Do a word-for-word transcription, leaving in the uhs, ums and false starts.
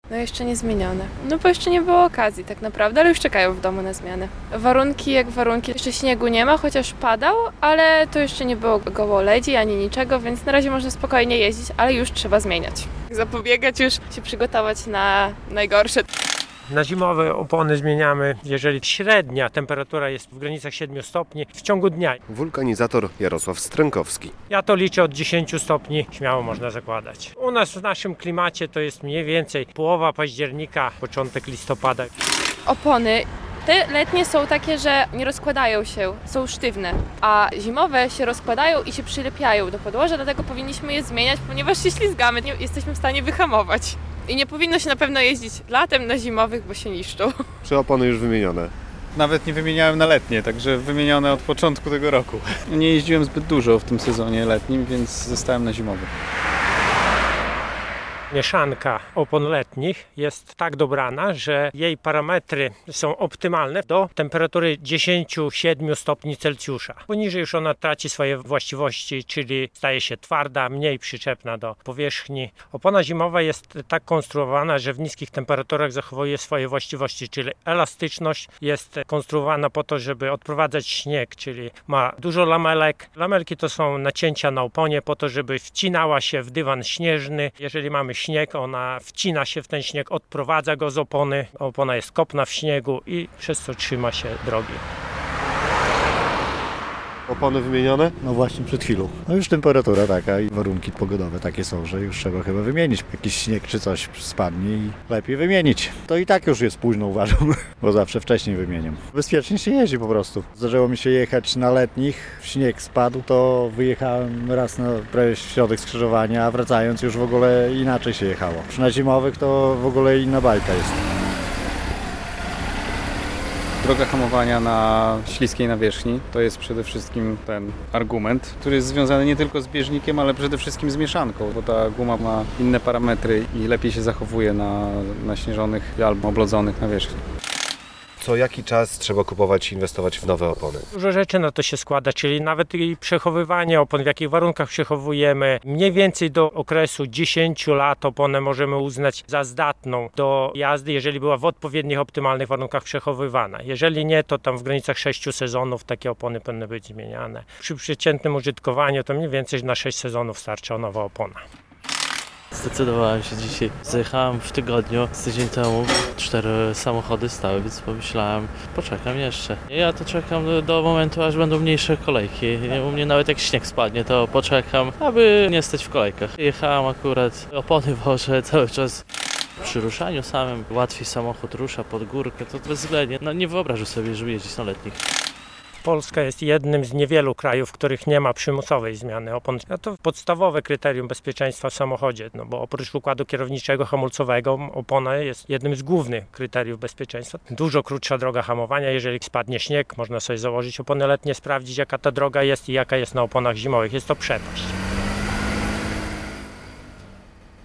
No jeszcze nie zmienione. No bo jeszcze nie było okazji tak naprawdę, ale już czekają w domu na zmianę. Warunki jak warunki. Jeszcze śniegu nie ma, chociaż padał, ale to jeszcze nie było gołoleci ani niczego, więc na razie można spokojnie jeździć, ale już trzeba zmieniać. Zapobiegać już, się przygotować na najgorsze. Na zimowe opony zmieniamy, jeżeli średnia temperatura jest w granicach siedmiu stopni w ciągu dnia. Wulkanizator Jarosław Strękowski. Ja to liczę od dziesięciu stopni, śmiało można zakładać. U nas w naszym klimacie to jest mniej więcej połowa października, początek listopada. Opony te letnie są takie, że nie rozkładają się, są sztywne, a zimowe się rozkładają i się przylepiają do podłoża, dlatego powinniśmy je zmieniać, ponieważ się ślizgamy, nie jesteśmy w stanie wyhamować. I nie powinno się na pewno jeździć latem na zimowych, bo się niszczą. Czy opony już wymienione? Nawet nie wymieniałem na letnie, także wymienione od początku tego roku. Nie jeździłem zbyt dużo w tym sezonie letnim, więc zostałem na zimowy. Mieszanka opon letnich jest tak dobrana, że jej parametry są optymalne do temperatury dziesięciu siedmiu stopni Celsjusza. Poniżej już ona traci swoje właściwości, czyli staje się twarda, mniej przyczepna do powierzchni. Opona zimowa jest tak konstruowana, że w niskich temperaturach zachowuje swoje właściwości, czyli elastyczność jest konstruowana po to, żeby odprowadzać śnieg, czyli ma dużo lamelek. Lamelki to są nacięcia na oponie po to, żeby wcinała się w dywan śnieżny. Jeżeli mamy śnieg, ona wcina się w ten śnieg, odprowadza go z opony. Opona jest kopna w śniegu i przez to trzyma się drogi. Opony wymienione? No właśnie przed chwilą. No już temperatura taka i warunki pogodowe takie są, że już trzeba chyba wymienić. Jakiś śnieg czy coś spadnie i lepiej wymienić. To i tak już jest późno, uważam, bo zawsze wcześniej wymieniam. Bezpiecznie się jeździ po prostu. Zdarzyło mi się jechać na letnich, śnieg spadł, to wyjechałem raz na prawie środek skrzyżowania, a wracając już w ogóle inaczej się jechało. Przy na zimowych to w ogóle inna bajka jest. Droga hamowania na śliskiej nawierzchni to jest przede wszystkim ten argument, który jest związany nie tylko z bieżnikiem, ale przede wszystkim z mieszanką, bo ta guma ma inne parametry i lepiej się zachowuje na naśnieżonych albo oblodzonych nawierzchni. Co jaki czas trzeba kupować i inwestować w nowe opony? Dużo rzeczy na to się składa, czyli nawet i przechowywanie opon, w jakich warunkach przechowujemy. Mniej więcej do okresu dziesięciu lat oponę możemy uznać za zdatną do jazdy, jeżeli była w odpowiednich, optymalnych warunkach przechowywana. Jeżeli nie, to tam w granicach sześciu sezonów takie opony powinny być zmieniane. Przy przeciętnym użytkowaniu to mniej więcej na sześć sezonów starcza nowa opona. Zdecydowałem się dzisiaj. Zajechałem w tygodniu, z tydzień temu cztery samochody stały, więc pomyślałem, poczekam jeszcze. Ja to czekam do momentu, aż będą mniejsze kolejki. U mnie nawet jak śnieg spadnie, to poczekam, aby nie stać w kolejkach. Jechałem akurat, opony wożę cały czas. Przy ruszaniu samym łatwiej samochód rusza pod górkę, to bezwzględnie. No nie wyobrażę sobie, żeby jeździć na letnich. Polska jest jednym z niewielu krajów, w których nie ma przymusowej zmiany opon. No to podstawowe kryterium bezpieczeństwa w samochodzie, no bo oprócz układu kierowniczego, hamulcowego, opona jest jednym z głównych kryteriów bezpieczeństwa. Dużo krótsza droga hamowania, jeżeli spadnie śnieg, można sobie założyć opony letnie, sprawdzić jaka ta droga jest i jaka jest na oponach zimowych. Jest to przepaść.